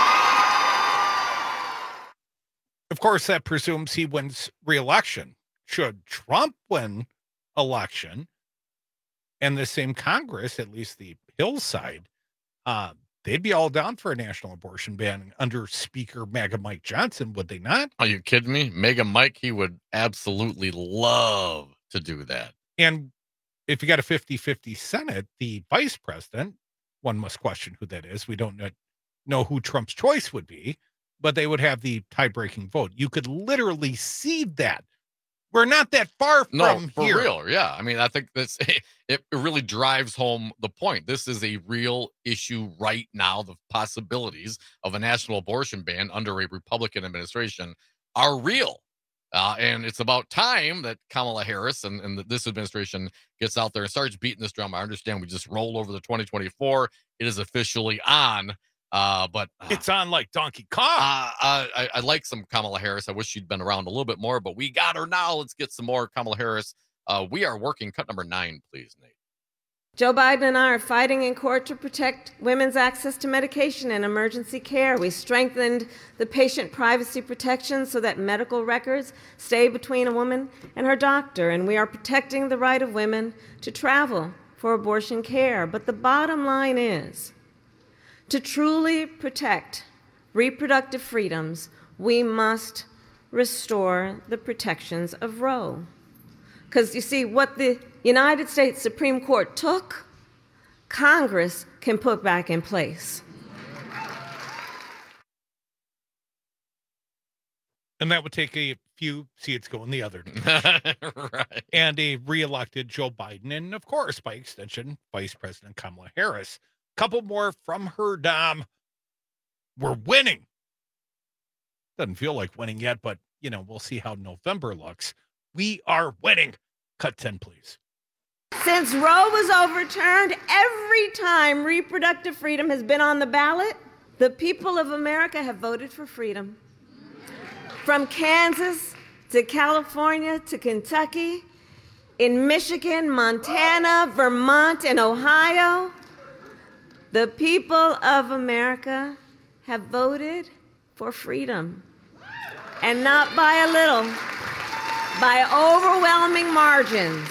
Of course, that presumes he wins re-election. Should Trump win election and the same Congress, at least the Hill side, they'd be all down for a national abortion ban under Speaker MAGA Mike Johnson, would they not? Are you kidding me? MAGA Mike, he would absolutely love to do that. And if you got a 50-50 Senate, the vice president, one must question who that is. We don't know who Trump's choice would be, but they would have the tie-breaking vote. You could literally see that. We're not that far from for here. real. Yeah. I mean, I think that's it really drives home the point. This is a real issue right now. The possibilities of a national abortion ban under a Republican administration are real. And it's about time that Kamala Harris and this administration gets out there and starts beating this drum. I understand we just rolled over the 2024. It is officially on. But it's on like Donkey Kong. I like some Kamala Harris. I wish she'd been around a little bit more, but we got her now. Let's get some more Kamala Harris. We are working cut number 9, please, Nate. Joe Biden and I are fighting in court to protect women's access to medication and emergency care. We strengthened the patient privacy protections so that medical records stay between a woman and her doctor. And we are protecting the right of women to travel for abortion care. But the bottom line is, to truly protect reproductive freedoms, we must restore the protections of Roe. Because you see, what the United States Supreme Court took, Congress can put back in place. And that would take a few seats going the other direction. Right. And a reelected Joe Biden, and of course, by extension, Vice President Kamala Harris. Couple more from her, Dom. We're winning. Doesn't feel like winning yet, but, we'll see how November looks. We are winning. Cut 10, please. Since Roe was overturned, every time reproductive freedom has been on the ballot, the people of America have voted for freedom. From Kansas to California to Kentucky, in Michigan, Montana, Vermont, and Ohio, the people of America have voted for freedom. And not by a little, by overwhelming margins.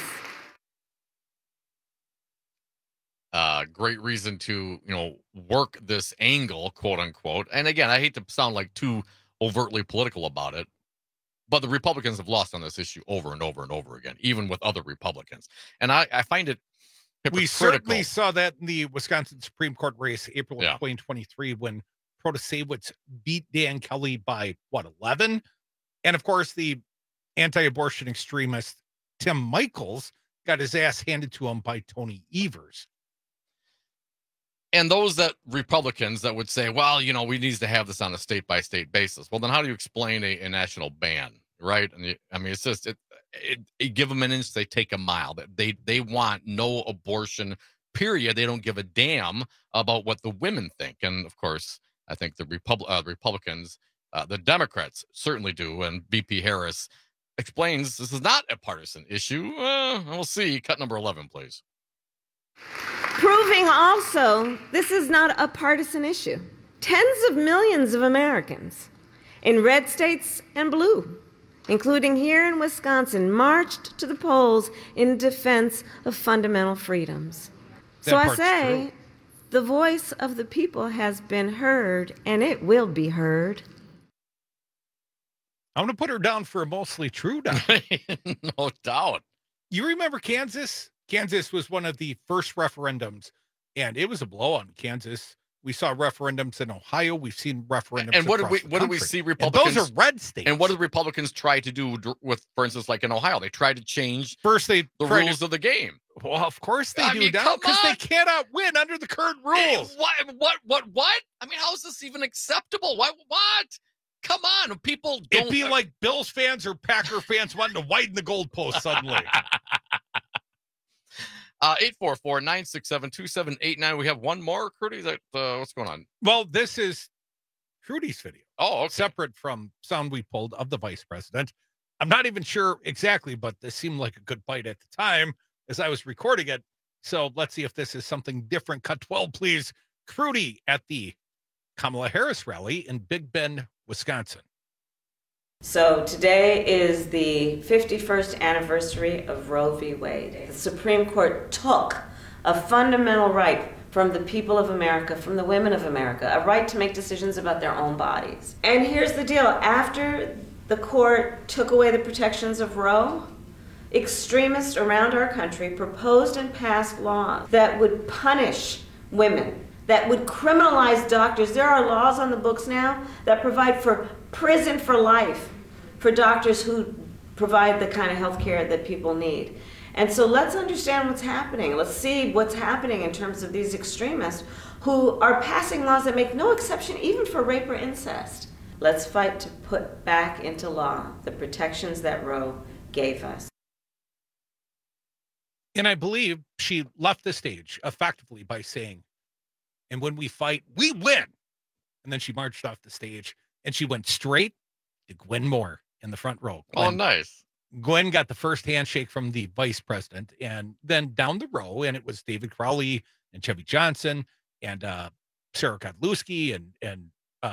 Great reason to, work this angle, quote unquote. And again, I hate to sound like too overtly political about it, but the Republicans have lost on this issue over and over and over again, even with other Republicans. And I find it hypocritical. We certainly saw that in the Wisconsin Supreme Court race, April of 2023, when Protasewicz beat Dan Kelly by, 11? And of course, the anti-abortion extremist Tim Michels got his ass handed to him by Tony Evers. And those Republicans that would say, well, we need to have this on a state-by-state basis. Well, then how do you explain a national ban, right? And it's just, it give them an inch, they take a mile. They want no abortion, period. They don't give a damn about what the women think. And, of course, I think the Republicans, the Democrats certainly do. And VP Harris explains this is not a partisan issue. We'll see. Cut number 11, please. Proving also this is not a partisan issue. Tens of millions of Americans in red states and blue, including here in Wisconsin, marched to the polls in defense of fundamental freedoms. So I say, the voice of the people has been heard, and it will be heard. I'm going to put her down for a mostly true down. No doubt. You remember Kansas? Kansas was one of the first referendums, and it was a blow on Kansas. We saw referendums in Ohio. We've seen referendums. And what did we see Republicans? And those are red states. And what did Republicans try to do with, for instance, like in Ohio? They tried to change the rules of the game. Well, of course they do now, because they cannot win under the current rules. What? I mean, how is this even acceptable? What? Come on, people don't. It'd be like Bills fans or Packer fans wanting to widen the goalpost suddenly. 844-967-2789. We have one more, Crudy. What's going on? Well, this is Crudy's video. Oh, okay. Separate from sound we pulled of the vice president. I'm not even sure exactly, but this seemed like a good bite at the time as I was recording it. So let's see if this is something different. Cut 12, please. Crudy at the Kamala Harris rally in Big Bend, Wisconsin. So today is the 51st anniversary of Roe v. Wade. The Supreme Court took a fundamental right from the people of America, from the women of America, a right to make decisions about their own bodies. And here's the deal. After the court took away the protections of Roe, extremists around our country proposed and passed laws that would punish women, that would criminalize doctors. There are laws on the books now that provide for prison for life for doctors who provide the kind of health care that people need. And so let's understand what's happening. Let's see what's happening in terms of these extremists who are passing laws that make no exception even for rape or incest. Let's fight to put back into law the protections that Roe gave us. And I believe she left the stage effectively by saying, and when we fight, we win. And then she marched off the stage and she went straight to Gwen Moore in the front row. Oh, nice. Gwen got the first handshake from the vice president, and then down the row, and it was David Crowley and Chevy Johnson and Sarah Godlewski and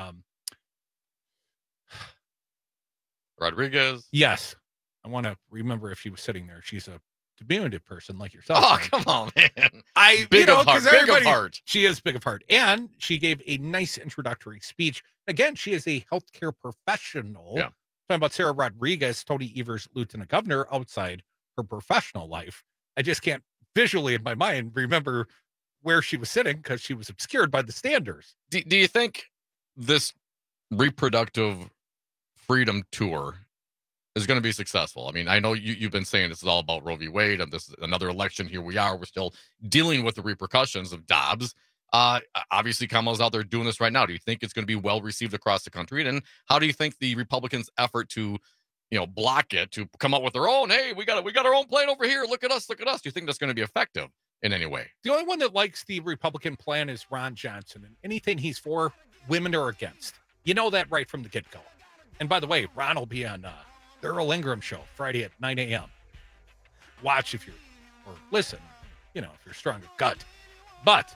Rodriguez. Yes. I want to remember if she was sitting there. She's a diminutive person like yourself. Oh, come on, man. Big of heart. She is big of heart. And she gave a nice introductory speech. Again, she is a healthcare professional. Yeah. Talking about Sarah Rodriguez, Tony Evers, Lieutenant Governor, outside her professional life. I just can't visually in my mind remember where she was sitting because she was obscured by the standers. Do you think this reproductive freedom tour is going to be successful? I mean, I know you've been saying this is all about Roe v. Wade, and this is another election. Here we are. We're still dealing with the repercussions of Dobbs. Obviously, Kamala's out there doing this right now. Do you think it's going to be well received across the country? And how do you think the Republicans' effort to, block it, to come up with their own, hey, we got our own plan over here. Look at us. Do you think that's going to be effective in any way? The only one that likes the Republican plan is Ron Johnson, and anything he's for, women are against. You know that right from the get-go. And by the way, Ron will be on the Earl Ingram show Friday at 9 a.m. Watch or listen, if you're strong of gut. But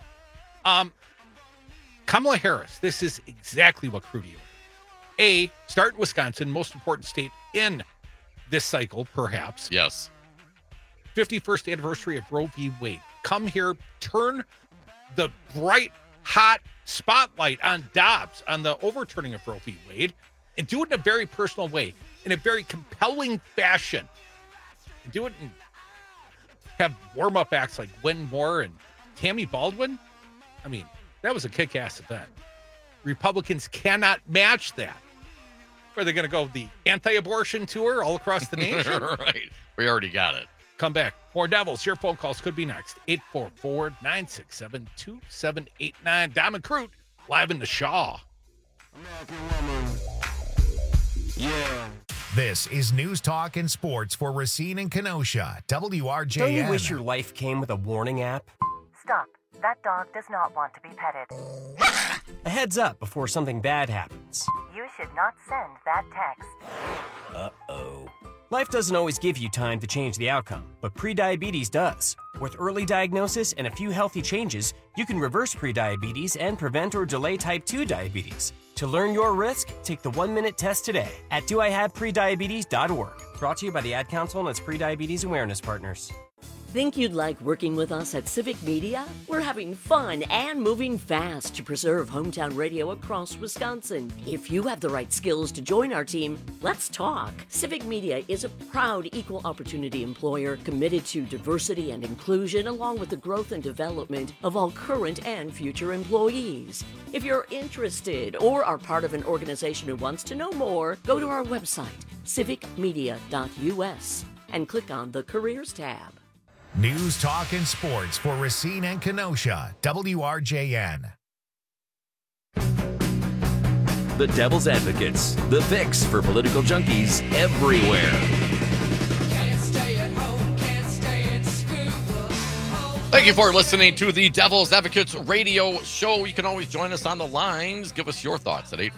Kamala Harris, this is exactly what Crudy ordered. Start in Wisconsin, most important state in this cycle, perhaps. Yes. 51st anniversary of Roe v. Wade. Come here, turn the bright, hot spotlight on Dobbs, on the overturning of Roe v. Wade, and do it in a very personal way, in a very compelling fashion. And do it and have warm-up acts like Gwen Moore and Tammy Baldwin. I mean, that was a kick-ass event. Republicans cannot match that. Are they going to go the anti-abortion tour all across the nation? Right. We already got it. Come back. More Devils. Your phone calls could be next. 844-967-2789. Diamond Crute, live in the Shaw. Yeah. This is News Talk and Sports for Racine and Kenosha. WRJN. Don't you wish your life came with a warning app? Stop. That dog does not want to be petted. A heads up before something bad happens. You should not send that text. Uh-oh. Life doesn't always give you time to change the outcome, but prediabetes does. With early diagnosis and a few healthy changes, you can reverse prediabetes and prevent or delay type 2 diabetes. To learn your risk, take the 1-minute test today at doihaveprediabetes.org. Brought to you by the Ad Council and its Prediabetes Awareness Partners. Think you'd like working with us at Civic Media? We're having fun and moving fast to preserve hometown radio across Wisconsin. If you have the right skills to join our team, let's talk. Civic Media is a proud equal opportunity employer committed to diversity and inclusion along with the growth and development of all current and future employees. If you're interested or are part of an organization who wants to know more, go to our website, civicmedia.us, and click on the Careers tab. News, talk, and sports for Racine and Kenosha. WRJN. The Devil's Advocates, the fix for political junkies everywhere. Thank you for listening to the Devil's Advocates radio show. You can always join us on the lines. Give us your thoughts at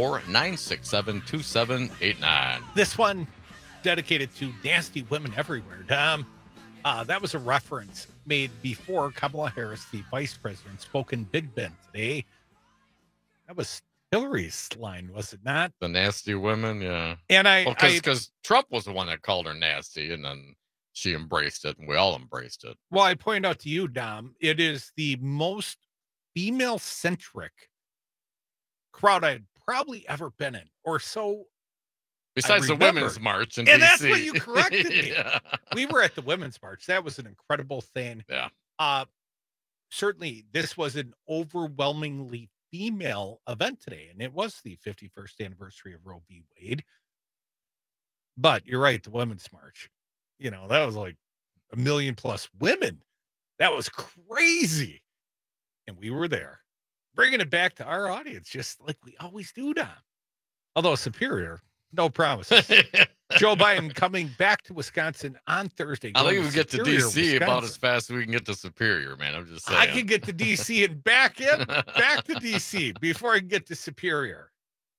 844-967-2789. This one dedicated to nasty women everywhere, Tom. That was a reference made before Kamala Harris, the vice president, spoke in Big Bend today. That was Hillary's line, was it not? The nasty women, yeah. And because Trump was the one that called her nasty, and then she embraced it, and we all embraced it. Well, I point out to you, Dom, it is the most female-centric crowd I'd probably ever been in, or so. Besides the Women's March in and DC. That's what you corrected me. Yeah. We were at the Women's March. That was an incredible thing. Yeah. Certainly, this was an overwhelmingly female event today, and it was the 51st anniversary of Roe v. Wade. But you're right, the Women's March. You know, that was like 1 million plus women. That was crazy. And we were there, bringing it back to our audience, just like we always do, Dom. Although Superior, no promises. Joe Biden coming back to Wisconsin on Thursday. I think we get to Superior, DC Wisconsin. about as fast as we can get to Superior, man. I'm just saying. I can get to DC and back to DC before I can get to Superior.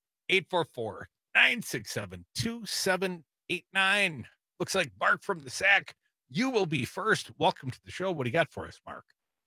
844-967-2789. Looks like Mark from the Sack. You will be first. Welcome to the show. What do you got for us, Mark?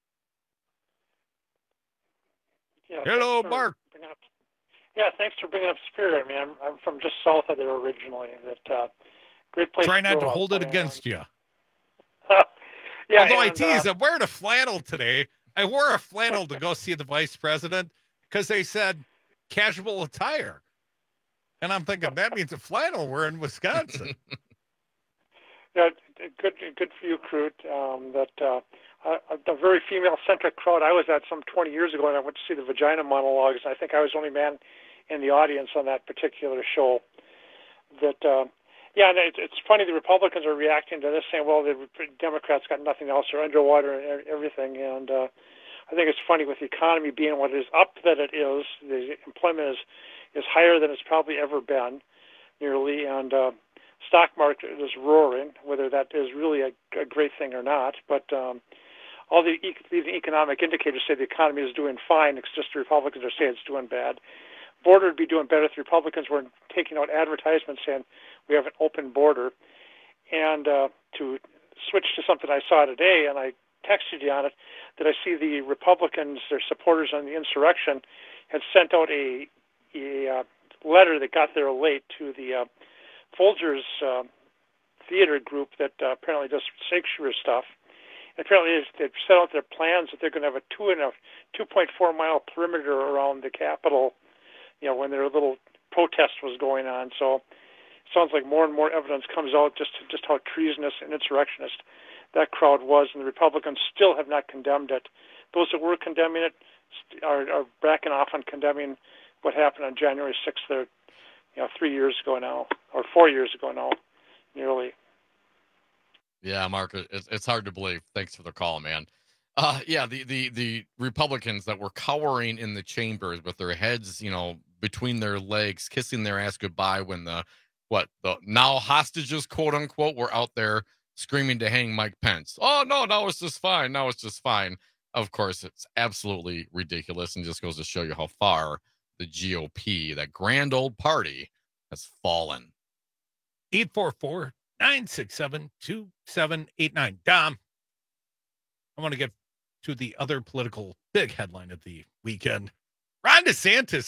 Yeah, hello, Mark. Thanks for bringing up Superior. I mean, I'm from just south of there originally. That great place. Try not to hold it against you. Although I tease, I'm wearing a flannel today. I wore a flannel to go see the vice president because they said casual attire. And I'm thinking that means a flannel. We're in Wisconsin. Yeah, good for you, Crute. A very female-centric crowd. I was at some 20 years ago, and I went to see the Vagina Monologues. I think I was the only man in the audience on that particular show. And it's funny. The Republicans are reacting to this, saying, "Well, the Democrats got nothing else; they're underwater and everything." And I think it's funny with the economy being what it is up that it is. The employment is higher than it's probably ever been, nearly, and stock market is roaring. Whether that is really a great thing or not, but all the economic indicators say the economy is doing fine. It's just the Republicans are saying it's doing bad. Border would be doing better if the Republicans were taking out advertisements saying we have an open border. And to switch to something I saw today, and I texted you on it, that I see the Republicans, their supporters on the insurrection, had sent out a letter that got there late to the Folgers theater group that apparently does Shakespeare stuff. Apparently, they've set out their plans that they're going to have a 2.4 mile perimeter around the Capitol, when their little protest was going on. So it sounds like more and more evidence comes out just how treasonous and insurrectionist that crowd was, and the Republicans still have not condemned it. Those that were condemning it are backing off on condemning what happened on January 6th there, 3 years ago now, or 4 years ago now, nearly. Yeah, Mark, it's hard to believe. Thanks for the call, man. The Republicans that were cowering in the chambers with their heads, between their legs, kissing their ass goodbye when the now hostages, quote unquote, were out there screaming to hang Mike Pence. Oh, no, now it's just fine. Now it's just fine. Of course, it's absolutely ridiculous and just goes to show you how far the GOP, that grand old party, has fallen. 844-967-2789. Dom, I want to get to the other political big headline of the weekend. Ron DeSantis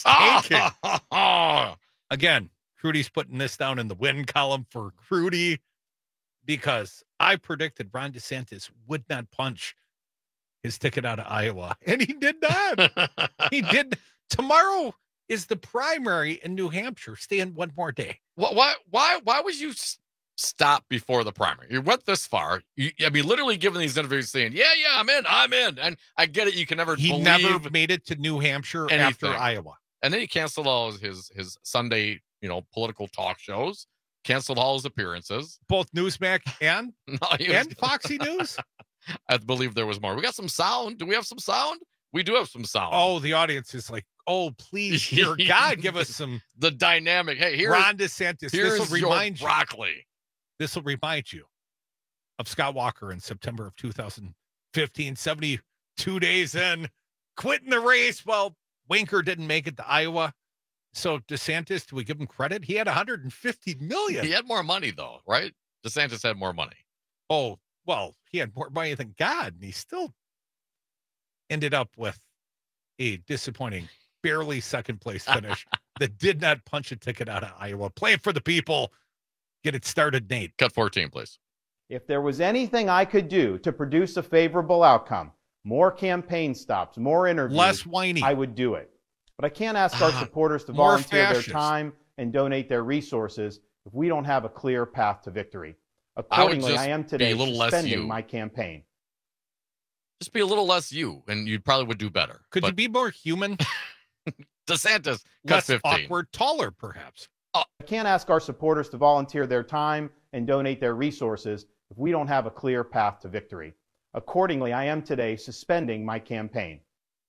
taken. Again, Crudy's putting this down in the win column for Crudy because I predicted Ron DeSantis would not punch his ticket out of Iowa, and he did not. He did. Tomorrow is the primary in New Hampshire. Stay in one more day. Why would you stop before the primary? You went this far. Literally giving these interviews saying, yeah, I'm in. And I get it. You can never He never made it to New Hampshire after Iowa. And then he canceled all his Sunday, political talk shows, canceled all his appearances. Both Newsmax and Foxy News? I believe there was more. We got some sound. Do we have some sound? We do have some sound. Oh, the audience is like, oh, please, dear God, give us some. The dynamic. Hey, here's Ron DeSantis. Here's this will remind your broccoli. This will remind you of Scott Walker in September of 2015, 72 days in, quitting the race. Well, Winker didn't make it to Iowa. So DeSantis, do we give him credit? He had $150 million. He had more money, though, right? DeSantis had more money. Oh, well, he had more money than God, and he still ended up with a disappointing, barely second place finish that did not punch a ticket out of Iowa. Play it for the people. Get it started, Nate. Cut 14, please. If there was anything I could do to produce a favorable outcome, more campaign stops, more interviews, less whiny, I would do it. But I can't ask our supporters to volunteer their time and donate their resources if we don't have a clear path to victory. Accordingly, I am today suspending my campaign. Just be a little less you, and you probably would do better. Could you be more human? DeSantis, less 15. awkward, taller, perhaps. I can't ask our supporters to volunteer their time and donate their resources if we don't have a clear path to victory. Accordingly, I am today suspending my campaign.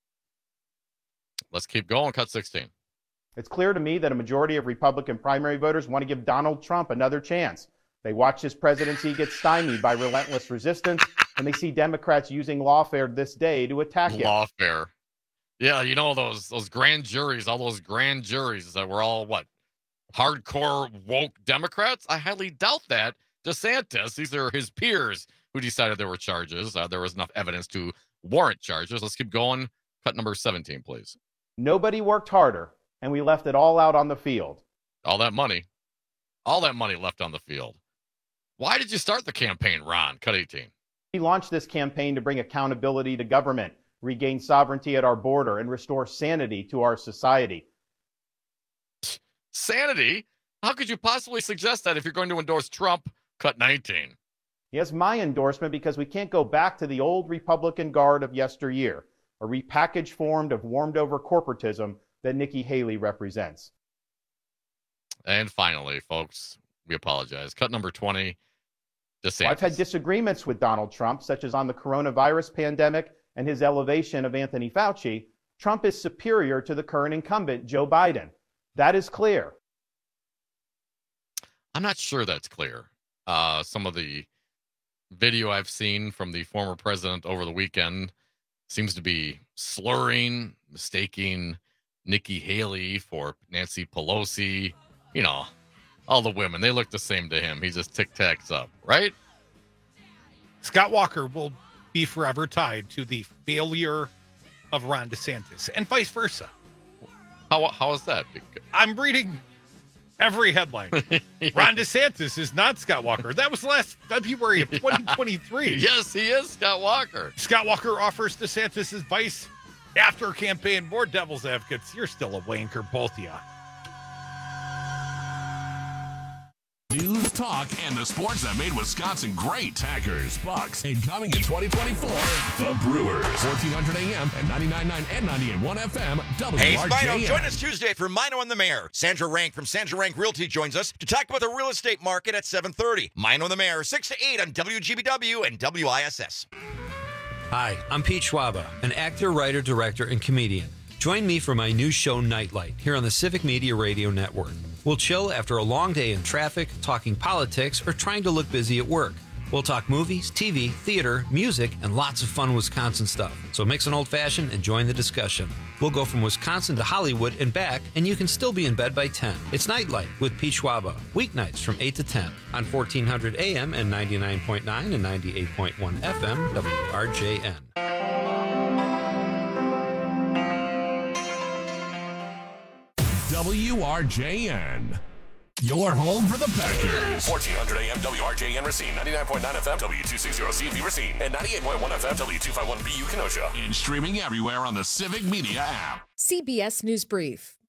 Let's keep going. Cut 16. It's clear to me that a majority of Republican primary voters want to give Donald Trump another chance. They watch his presidency get stymied by relentless resistance, and they see Democrats using lawfare this day to attack him. Lawfare. Yeah, those grand juries, all those grand juries that were all, hardcore woke Democrats? I highly doubt that. DeSantis, these are his peers who decided there were charges. There was enough evidence to warrant charges. Let's keep going. Cut number 17, please. Nobody worked harder, and we left it all out on the field. All that money left on the field. Why did you start the campaign, Ron? Cut 18. We launched this campaign to bring accountability to government, regain sovereignty at our border, and restore sanity to our society. Sanity? How could you possibly suggest that if you're going to endorse Trump? Cut 19. He has my endorsement because we can't go back to the old Republican guard of yesteryear, a repackaged form of warmed-over corporatism that Nikki Haley represents. And finally, folks, we apologize. Cut number 20, DeSantis. I've had disagreements with Donald Trump, such as on the coronavirus pandemic and his elevation of Anthony Fauci. Trump is superior to the current incumbent, Joe Biden. That is clear. I'm not sure that's clear. Some of the video I've seen from the former president over the weekend seems to be slurring, mistaking Nikki Haley for Nancy Pelosi. All the women, they look the same to him. He just tic-tacs up, right? Scott Walker will be forever tied to the failure of Ron DeSantis and vice versa. How is that? I'm reading every headline. Ron DeSantis is not Scott Walker. That was last February of 2023. Yes, he is Scott Walker. Scott Walker offers DeSantis advice after campaign. More devil's advocates. You're still a wanker, both of you. News, talk, and the sports that made Wisconsin great. Packers, Bucks, and coming in 2024, the Brewers. 1400 AM and 99.9 and 98.1 FM, WRJM. Hey, Spino, join us Tuesday for Mino and the Mayor. Sandra Rank from Sandra Rank Realty joins us to talk about the real estate market at 7:30. Mino and the Mayor, 6 to 8 on WGBW and WISS. Hi, I'm Pete Schwaba, an actor, writer, director, and comedian. Join me for my new show, Nightlight, here on the Civic Media Radio Network. We'll chill after a long day in traffic, talking politics, or trying to look busy at work. We'll talk movies, TV, theater, music, and lots of fun Wisconsin stuff. So mix an old-fashioned and join the discussion. We'll go from Wisconsin to Hollywood and back, and you can still be in bed by 10. It's Nightlight with Pete Schwaba, weeknights from 8 to 10 on 1400 AM and 99.9 and 98.1 FM WRJN. WRJN, your home for the Packers. 1400 AM WRJN Racine, 99.9 FM W260CV Racine, and 98.1 FM W251BU Kenosha. And streaming everywhere on the Civic Media app. CBS News Brief.